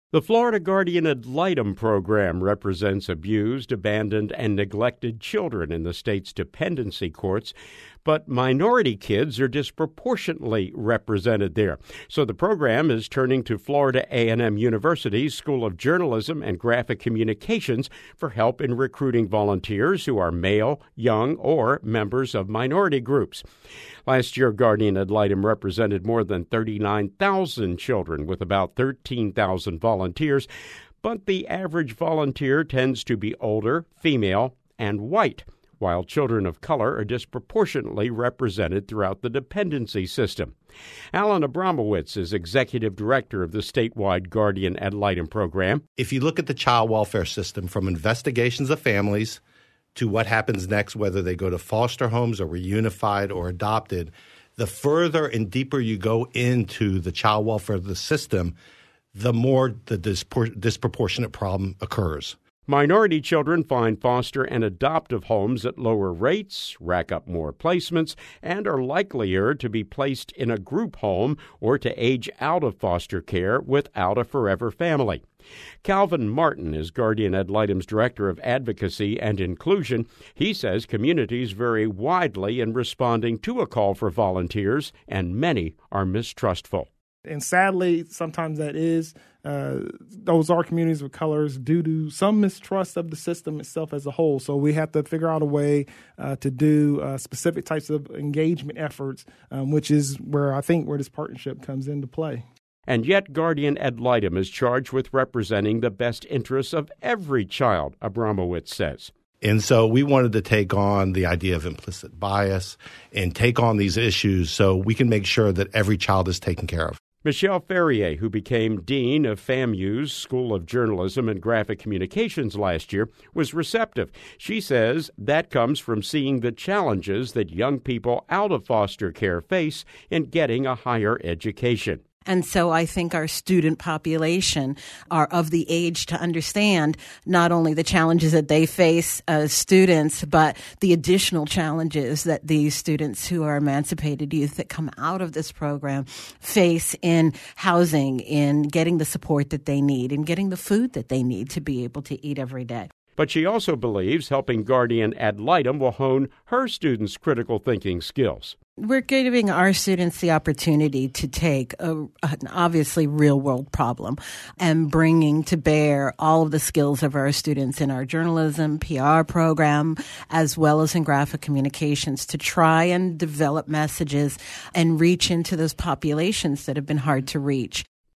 The Florida Guardian Ad Litem program represents abused, abandoned, and neglected children in the state's dependency courts, but minority kids are disproportionately represented there. So the program is turning to Florida A&M University's School of Journalism and Graphic Communications for help in recruiting volunteers who are male, young, or members of minority groups. Last year, Guardian Ad Litem represented more than 39,000 children with about 13,000 volunteers, but the average volunteer tends to be older, female, and white, while children of color are disproportionately represented throughout the dependency system. Alan Abramowitz is executive director of the statewide Guardian Ad Litem program. If you look at the child welfare system, from investigations of families to what happens next, whether they go to foster homes or reunified or adopted, the further and deeper you go into the child welfare of the system, the more the disproportionate problem occurs. Minority children find foster and adoptive homes at lower rates, rack up more placements, and are likelier to be placed in a group home or to age out of foster care without a forever family. Calvin Martin is Guardian Ad Litem's Director of Advocacy and Inclusion. He says communities vary widely in responding to a call for volunteers, and many are mistrustful. And sadly, sometimes that is. Those are communities with colors due to some mistrust of the system itself as a whole. So we have to figure out a way to do specific types of engagement efforts, which is where this partnership comes into play. And yet Guardian Ad Litem is charged with representing the best interests of every child, Abramowitz says. And so we wanted to take on the idea of implicit bias and take on these issues so we can make sure that every child is taken care of. Michelle Ferrier, who became dean of FAMU's School of Journalism and Graphic Communications last year, was receptive. She says that comes from seeing the challenges that young people out of foster care face in getting a higher education. And so I think our student population are of the age to understand not only the challenges that they face as students, but the additional challenges that these students who are emancipated youth that come out of this program face in housing, in getting the support that they need, in getting the food that they need to be able to eat every day. But she also believes helping Guardian Ad Litem will hone her students' critical thinking skills. We're giving our students the opportunity to take an obviously real-world problem and bringing to bear all of the skills of our students in our journalism, PR program, as well as in graphic communications to try and develop messages and reach into those populations that have been hard to reach.